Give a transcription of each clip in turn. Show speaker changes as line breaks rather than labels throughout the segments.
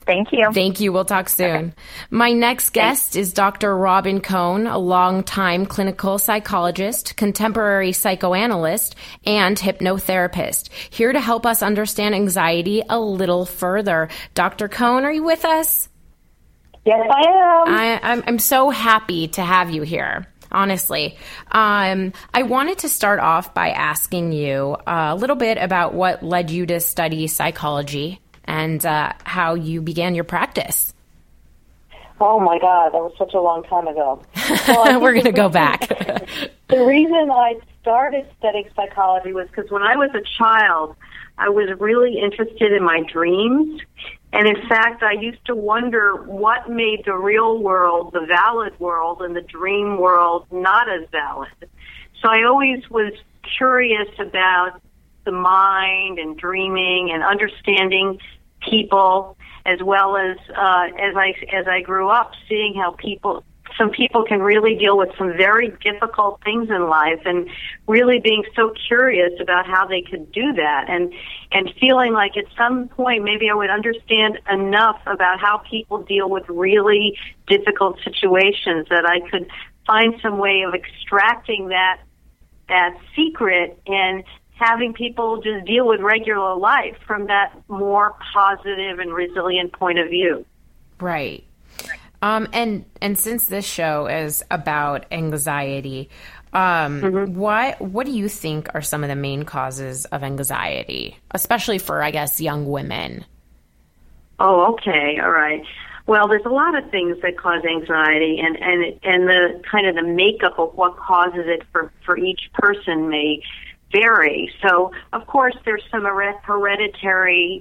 Thank you.
Thank you. We'll talk soon. Okay. My next guest is Dr. Robin Cohn, a longtime clinical psychologist, contemporary psychoanalyst, and hypnotherapist, here to help us understand anxiety a little further. Dr. Cohn, are you with us?
Yes, I
am. I'm so happy to have you here. Honestly, I wanted to start off by asking you a little bit about what led you to study psychology and how you began your practice.
Oh, my God, that was such a long time ago.
Well, we're going to go back.
The reason I started studying psychology was because when I was a child, I was really interested in my dreams. And in fact, I used to wonder what made the real world, the valid world, and the dream world not as valid. So I always was curious about the mind and dreaming and understanding people, as well as I grew up, seeing how some people can really deal with some very difficult things in life, and really being so curious about how they could do that, and feeling like at some point maybe I would understand enough about how people deal with really difficult situations that I could find some way of extracting that secret and having people just deal with regular life from that more positive and resilient point of view.
Right. And since this show is about anxiety, what do you think are some of the main causes of anxiety, especially for, I guess, young women?
Oh, okay. All right. Well, there's a lot of things that cause anxiety, and the kind of the makeup of what causes it for each person may vary. So, of course, there's some hereditary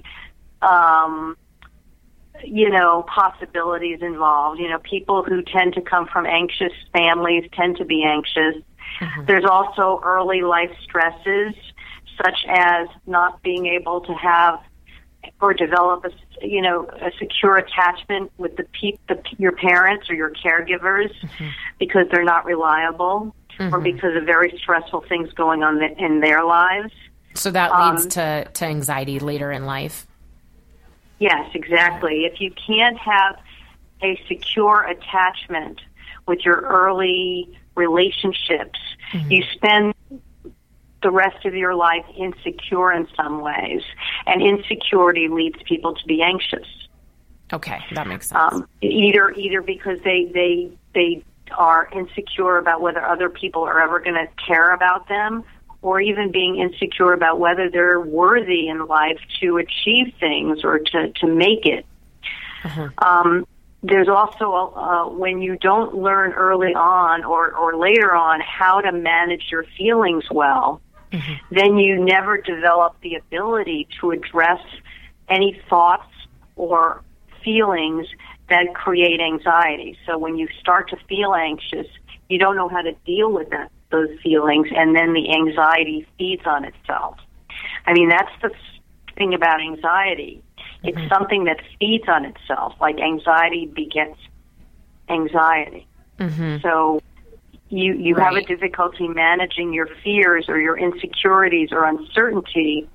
possibilities involved. People who tend to come from anxious families tend to be anxious. Mm-hmm. There's also early life stresses, such as not being able to have or develop a secure attachment with your parents or your caregivers, mm-hmm. because they're not reliable, mm-hmm. or because of very stressful things going on in their lives.
So that leads to anxiety later in life.
Yes, exactly. If you can't have a secure attachment with your early relationships, mm-hmm. you spend the rest of your life insecure in some ways, and insecurity leads people to be anxious.
Okay, that makes sense.
Either because they are insecure about whether other people are ever going to care about them, or even being insecure about whether they're worthy in life to achieve things or to make it. Uh-huh. There's also, when you don't learn early on or later on how to manage your feelings well, mm-hmm. then you never develop the ability to address any thoughts or feelings that create anxiety. So when you start to feel anxious, you don't know how to deal with those feelings, and then the anxiety feeds on itself. I mean, that's the thing about anxiety. It's mm-hmm. something that feeds on itself, like anxiety begets anxiety. Mm-hmm. So you right. have a difficulty managing your fears or your insecurities or uncertainty.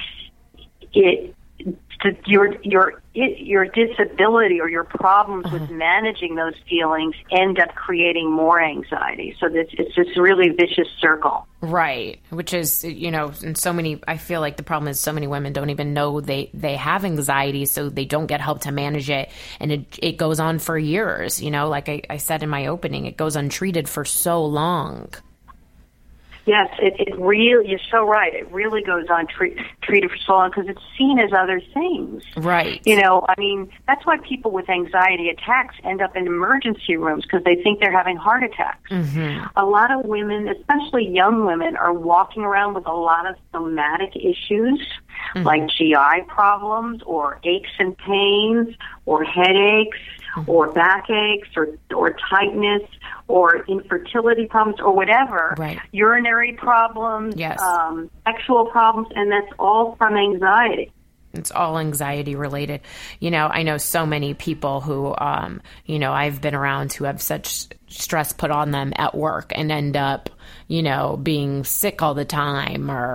Your disability or your problems with managing those feelings end up creating more anxiety. So it's this really vicious circle.
Right. Which is, in so many, I feel like the problem is so many women don't even know they have anxiety, so they don't get help to manage it. And it goes on for years, like I said in my opening, it goes untreated for so long.
Yes, it really, you're so right. It really goes on treated for so long because it's seen as other things.
Right.
That's why people with anxiety attacks end up in emergency rooms because they think they're having heart attacks. Mm-hmm. A lot of women, especially young women, are walking around with a lot of somatic issues, mm-hmm. like GI problems or aches and pains or headaches, mm-hmm. or backaches or tightness or infertility problems or whatever,
right.
urinary problems,
yes.
Sexual problems, and that's all from anxiety.
It's all anxiety related. I know so many people who, I've been around who have such stress put on them at work and end up, being sick all the time or,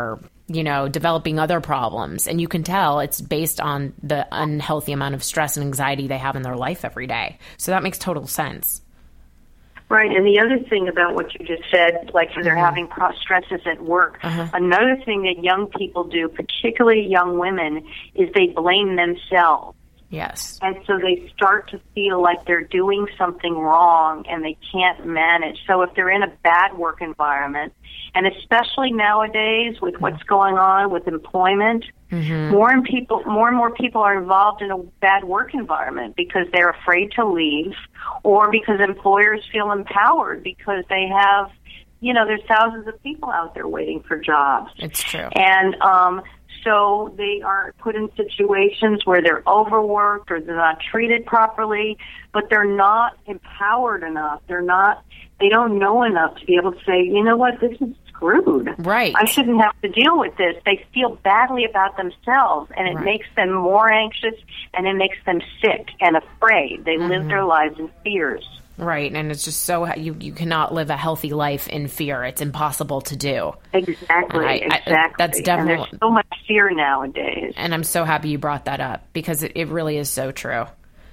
developing other problems. And you can tell it's based on the unhealthy amount of stress and anxiety they have in their life every day. So that makes total sense.
Right, and the other thing about what you just said, like they're having stresses at work, another thing that young people do, particularly young women, is they blame themselves.
Yes.
And so they start to feel like they're doing something wrong and they can't manage. So if they're in a bad work environment, and especially nowadays with what's going on with employment, more and more people are involved in a bad work environment because they're afraid to leave, or because employers feel empowered because they have, there's thousands of people out there waiting for jobs.
It's true.
And so they are put in situations where they're overworked or they're not treated properly, but they're not empowered enough. They don't know enough to be able to say, you know what, this is screwed.
Right.
I shouldn't have to deal with this. They feel badly about themselves, and it makes them more anxious, and it makes them sick and afraid. They live their lives in fears.
Right, and it's just so you cannot live a healthy life in fear. It's impossible to do.
Exactly, exactly.
That's definitely.
And there's so much fear nowadays.
And I'm so happy you brought that up because it really is so true.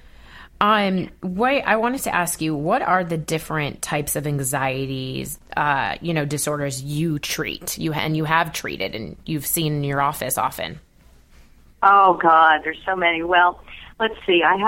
I wanted to ask you, what are the different types of anxieties, disorders you treat? You have treated and you've seen in your office often.
Oh God, there's so many. Well, let's see. I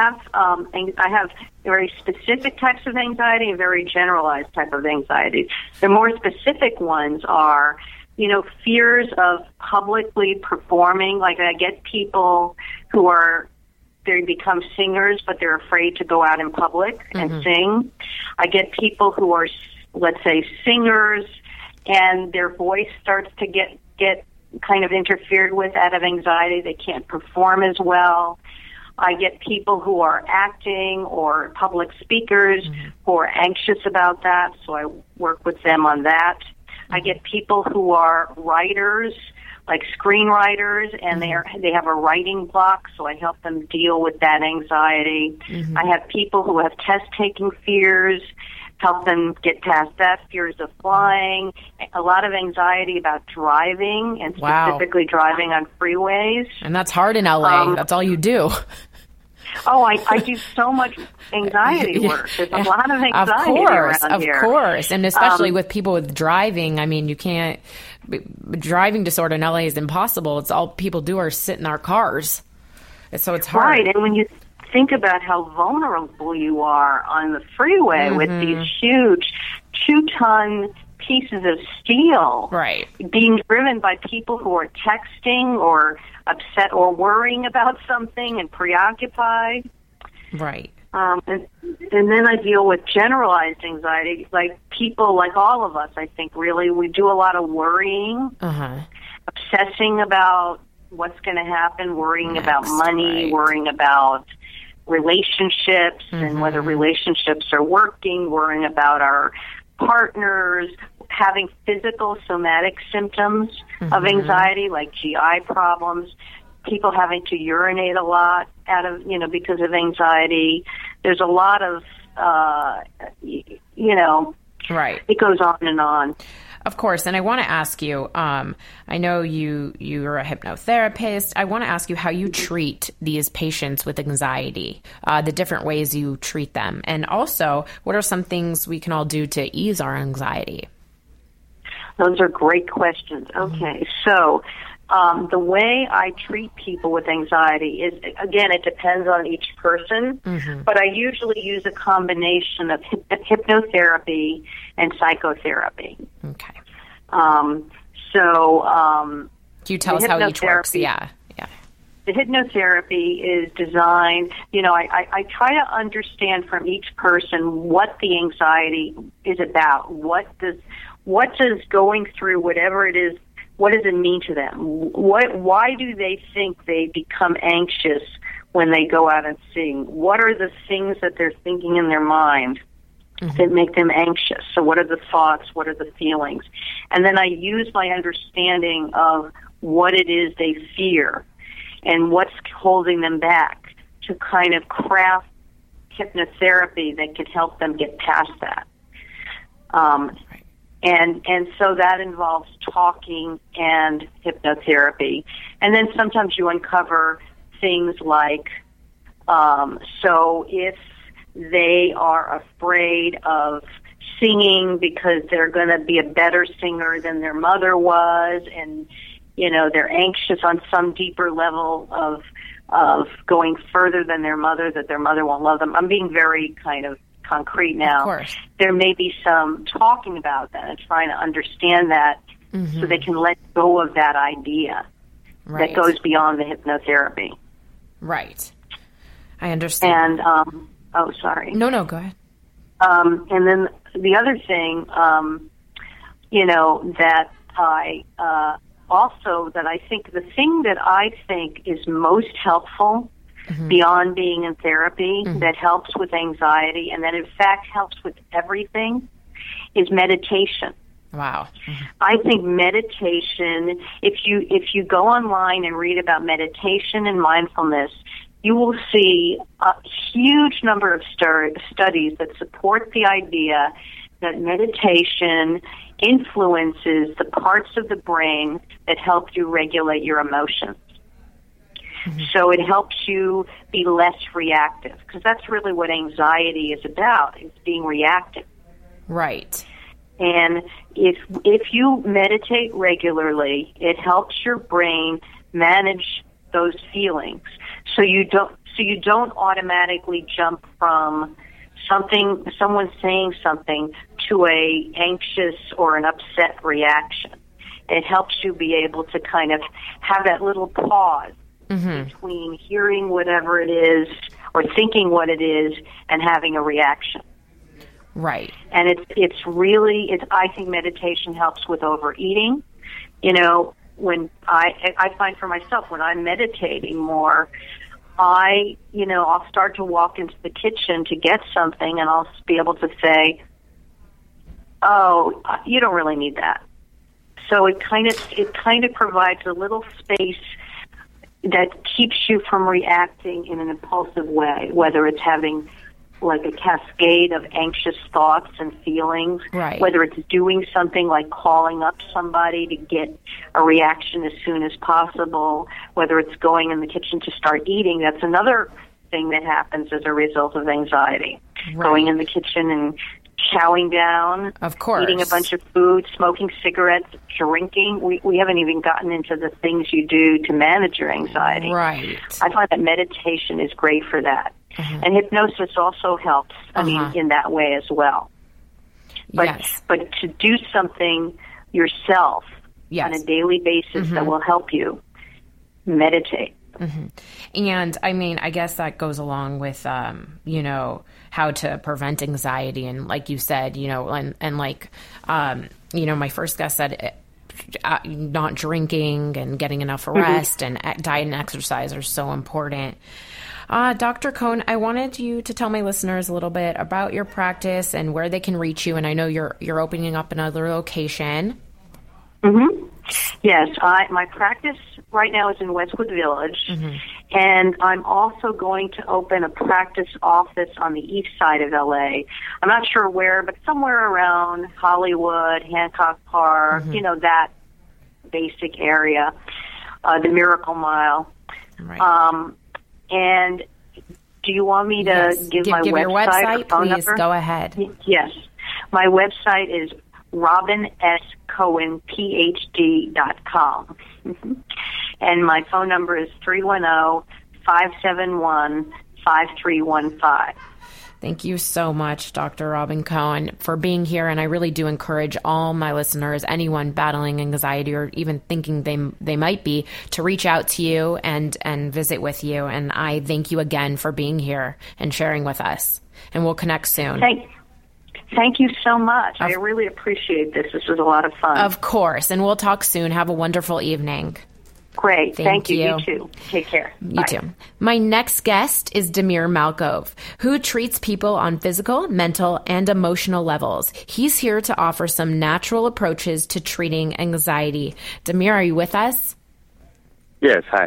have very specific types of anxiety and very generalized type of anxiety. The more specific ones are, fears of publicly performing. Like I get people who they become singers, but they're afraid to go out in public and sing. I get people who are, let's say, singers, and their voice starts to get kind of interfered with out of anxiety. They can't perform as well. I get people who are acting or public speakers who are anxious about that, so I work with them on that. I get people who are writers, like screenwriters, and they have a writing block, so I help them deal with that anxiety. I have people who have test-taking fears, help them get past that, fears of flying, a lot of anxiety about driving, and specifically driving on freeways.
And that's hard in LA. That's all you do.
Oh, I do so much anxiety work. There's a lot of anxiety around here.
Of course. And especially with people with driving, I mean, you can't, driving disorder in LA is impossible. It's all people do are sit in our cars. So it's hard.
Right. And when you think about how vulnerable you are on the freeway with these huge 2-ton pieces of steel being driven by people who are texting or upset or worrying about something and preoccupied.
Right.
And then I deal with generalized anxiety, like people, like all of us, I think, really. We do a lot of worrying, obsessing about what's going to happen, worrying about money, worrying about relationships and whether relationships are working, worrying about our partners, having physical somatic symptoms of anxiety like GI problems, people having to urinate a lot because of anxiety. There's a lot of, it goes on and on.
Of course. And I want to ask you, I know you're a hypnotherapist. I want to ask you how you treat these patients with anxiety, the different ways you treat them. And also, what are some things we can all do to ease our anxiety?
Those are great questions. Okay. So, the way I treat people with anxiety is, again, it depends on each person, but I usually use a combination of hypnotherapy and psychotherapy.
Okay.
Can
you tell us how each works? Yeah.
The hypnotherapy is designed, I try to understand from each person what the anxiety is about. What does going through whatever it is, what does it mean to them? Why do they think they become anxious when they go out and sing? What are the things that they're thinking in their mind that make them anxious? So what are the thoughts? What are the feelings? And then I use my understanding of what it is they fear and what's holding them back to kind of craft hypnotherapy that could help them get past that. And so that involves talking and hypnotherapy. And then sometimes you uncover things like, so if they are afraid of singing because they're going to be a better singer than their mother was, and, they're anxious on some deeper level of going further than their mother, that their mother won't love them. I'm being very kind of concrete now.
Of course.
There may be some talking about that and trying to understand that so they can let go of that idea that goes beyond the hypnotherapy.
Right. I understand.
And, sorry.
No, go ahead.
And then the other thing, that I think the thing that I think is most helpful beyond being in therapy, that helps with anxiety and that in fact helps with everything, is meditation.
Wow.
I think meditation, if you go online and read about meditation and mindfulness, you will see a huge number of studies that support the idea that meditation influences the parts of the brain that help you regulate your emotions. So it helps you be less reactive, because that's really what anxiety is about, is being reactive.
Right.
And if you meditate regularly, it helps your brain manage those feelings. So you don't automatically jump from someone saying something to a anxious or an upset reaction. It helps you be able to kind of have that little pause between hearing whatever it is or thinking what it is and having a reaction.
Right.
And I think meditation helps with overeating. When I find for myself, when I'm meditating more, I'll start to walk into the kitchen to get something, and I'll be able to say, "Oh, you don't really need that." So it kind of provides a little space that keeps you from reacting in an impulsive way, whether it's having like a cascade of anxious thoughts and feelings,
right.
Whether it's doing something like calling up somebody to get a reaction as soon as possible, whether it's going in the kitchen to start eating. That's another thing that happens as a result of anxiety.
Right.
Going in the kitchen and chowing down,
of course,
eating a bunch of food, smoking cigarettes, drinking. We haven't even gotten into the things you do to manage your anxiety.
Right.
I find that meditation is great for that. And hypnosis also helps, in that way as well. But to do something yourself on a daily basis that will help you, meditate.
And I guess that goes along with, how to prevent anxiety. And like you said, my first guest said, not drinking and getting enough rest and diet and exercise are so important. Dr. Cohn, I wanted you to tell my listeners a little bit about your practice and where they can reach you. And I know you're opening up another location.
Yes, my practice right now is in Westwood Village, and I'm also going to open a practice office on the east side of LA. I'm not sure where, but somewhere around Hollywood, Hancock Park, that basic area, the Miracle Mile.
Right.
And do you want me to give my
your website,
or phone
please
number?
Go ahead.
Yes. My website is RobinSCohenPhD.com. And my phone number is 310-571-5315.
Thank you so much, Dr. Robin Cohn, for being here. And I really do encourage all my listeners, anyone battling anxiety or even thinking they might be, to reach out to you and visit with you. And I thank you again for being here and sharing with us. And we'll connect soon.
Thank you so much. I really appreciate this. This was a lot of fun.
Of course. And we'll talk soon. Have a wonderful evening.
Great. Thank you. You too. Take care.
You too. My next guest is Damir Malkov, who treats people on physical, mental, and emotional levels. He's here to offer some natural approaches to treating anxiety. Damir, are you with us?
Yes. Hi.